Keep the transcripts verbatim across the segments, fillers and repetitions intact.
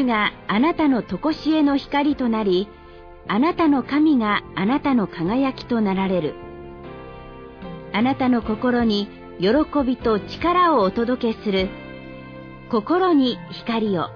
主があなたの常しえの光となり、あなたの神があなたの輝きとなられる。あなたの心に喜びと力をお届けする。心に光を。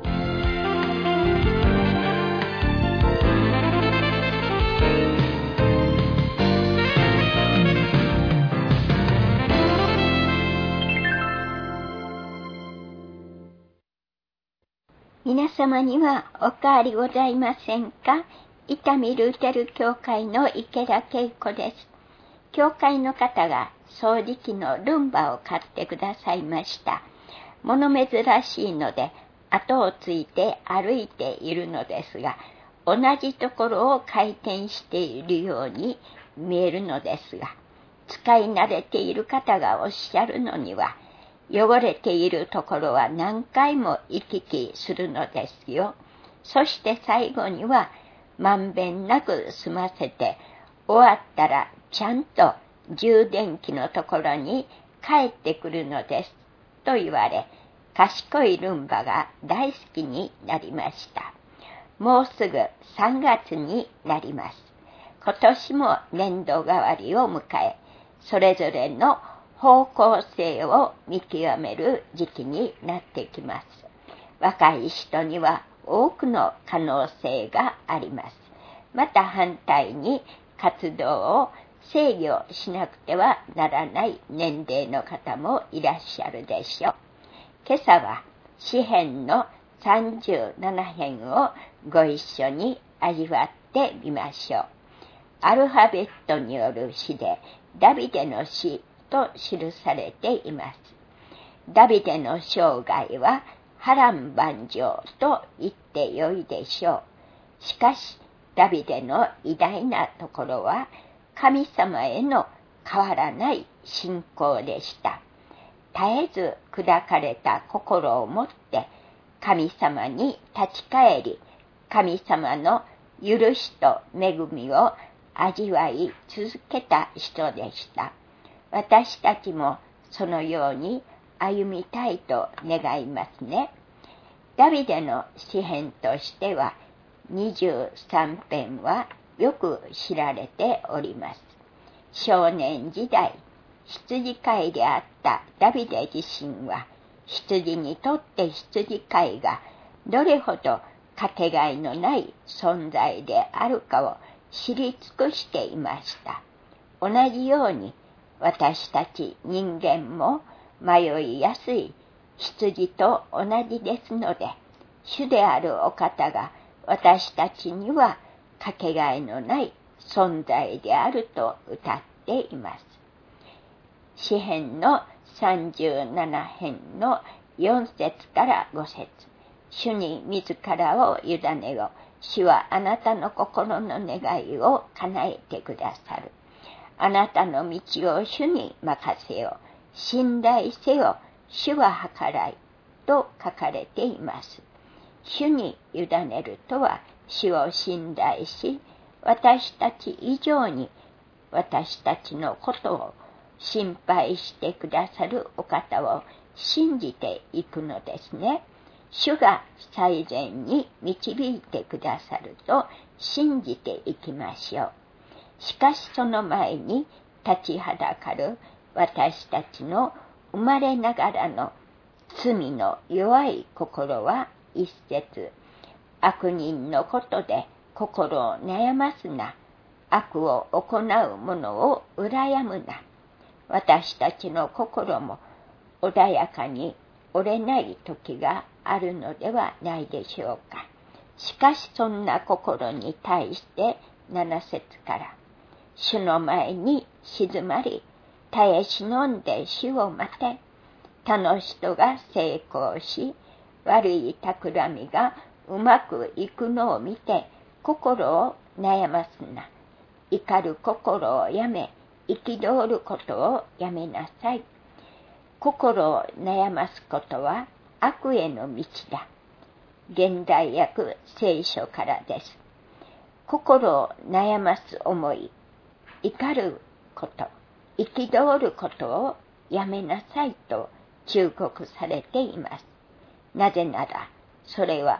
皆様にはお変わりございませんか？伊丹ルーテル教会の池田恵子です。教会の方が掃除機のルンバを買ってくださいました。物珍しいので後をついて歩いているのですが、同じところを回転しているように見えるのですが、使い慣れている方がおっしゃるのには、汚れているところは何回も行き来するのですよ。そして最後にはまんべんなく済ませて、終わったらちゃんと充電器のところに帰ってくるのですと言われ、賢いルンバが大好きになりました。もうすぐさんがつになります。今年も年度替わりを迎え、それぞれの方向性を見極める時期になってきます。若い人には多くの可能性があります。また反対に活動を制御しなくてはならない年齢の方もいらっしゃるでしょう。今朝は詩編のさんじゅうなな編をご一緒に味わってみましょう。アルファベットによる詩でダビデの詩と記されています。ダビデの生涯は波乱万丈と言ってよいでしょう。しかしダビデの偉大なところは神様への変わらない信仰でした。絶えず砕かれた心を持って神様に立ち返り、神様の許しと恵みを味わい続けた人でした。私たちもそのように歩みたいと願いますね。ダビデの詩編としてはにじゅうさん編はよく知られております。少年時代、羊飼いであったダビデ自身は、羊にとって羊飼いがどれほどかけがえのない存在であるかを知り尽くしていました。同じように私たち人間も迷いやすい羊と同じですので、主であるお方が私たちにはかけがえのない存在であると歌っています。詩編のさんじゅうなな編のよん節からご節。主に自らを委ねよ。主はあなたの心の願いを叶えてくださる。あなたの道を主に任せよ。信頼せよ。主は計らい。と書かれています。主に委ねるとは、主を信頼し、私たち以上に私たちのことを心配してくださるお方を信じていくのですね。主が最善に導いてくださると信じていきましょう。しかしその前に立ちはだかる私たちの生まれながらの罪の弱い心は一節、悪人のことで心を悩ますな。悪を行う者を羨むな。私たちの心も穏やかに折れない時があるのではないでしょうか。しかしそんな心に対してなな節から、主の前に静まり、耐え忍んで主を待て。他の人が成功し、悪い企みがうまくいくのを見て心を悩ますな。怒る心をやめ、憤ることをやめなさい。心を悩ますことは悪への道だ。現代訳聖書からです。心を悩ます思い、怒ること、憤ることをやめなさいと忠告されています。なぜなら、それは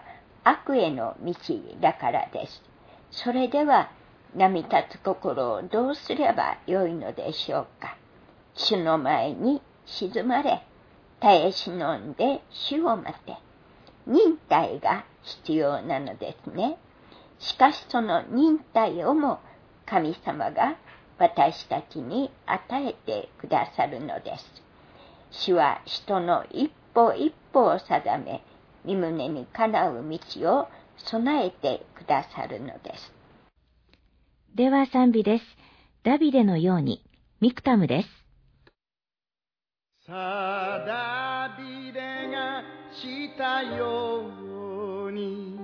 悪への道だからです。それでは、波立つ心をどうすればよいのでしょうか。主の前に静まれ、耐え忍んで主を待て。忍耐が必要なのですね。しかしその忍耐をも神様が私たちに与えてくださるのです。主は人の一歩一歩を定め、身胸にかなう道を備えてくださるのです。 では賛美です。ダビデのように、ミクタムです。 さあダビデがしたように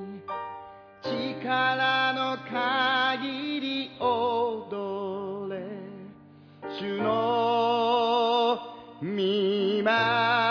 力の限り踊れ、主の御前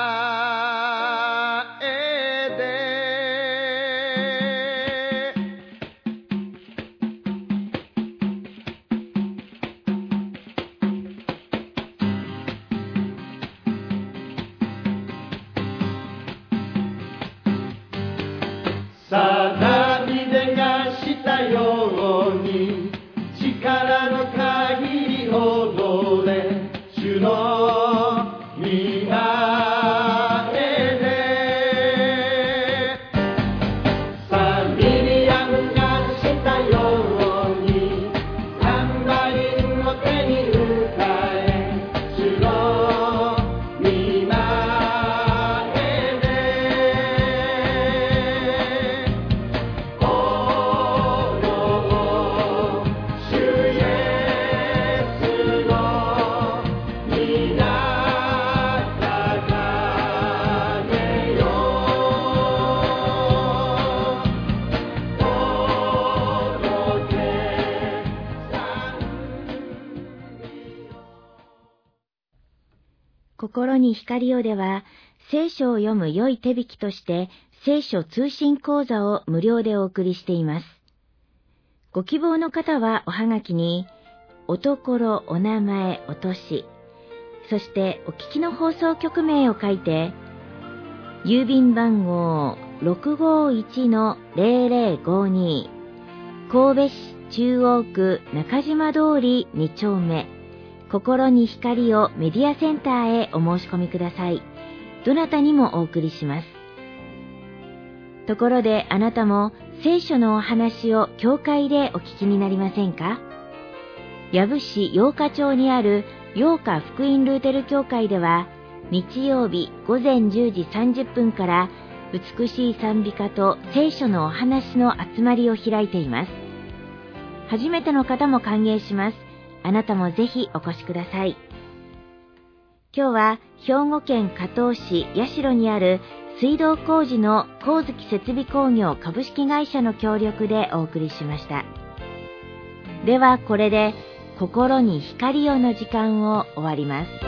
さあダビデがしたように力の限り踊れ、主の御前で。さあミリアムがしたようにタンバリンを手に歌え、主の御前心に光をでは、聖書を読む良い手引きとして聖書通信講座を無料でお送りしています。ご希望の方はおはがきに、おところ、お名前、お年、そしてお聞きの放送局名を書いて、郵便番号 ろくごいちのぜろぜろごに 神戸市中央区中島通りに丁目、心に光をメディアセンターへお申し込みください。どなたにもお送りします。ところであなたも聖書のお話を教会でお聞きになりませんか？養父市八日町にある八日福音ルーテル教会では、日曜日午前じゅうじさんじゅっぷんから美しい賛美歌と聖書のお話の集まりを開いています。初めての方も歓迎します。あなたもぜひお越しください。今日は兵庫県加東市八代にある水道工事の光月設備工業株式会社の協力でお送りしました。ではこれで心に光をの時間を終わります。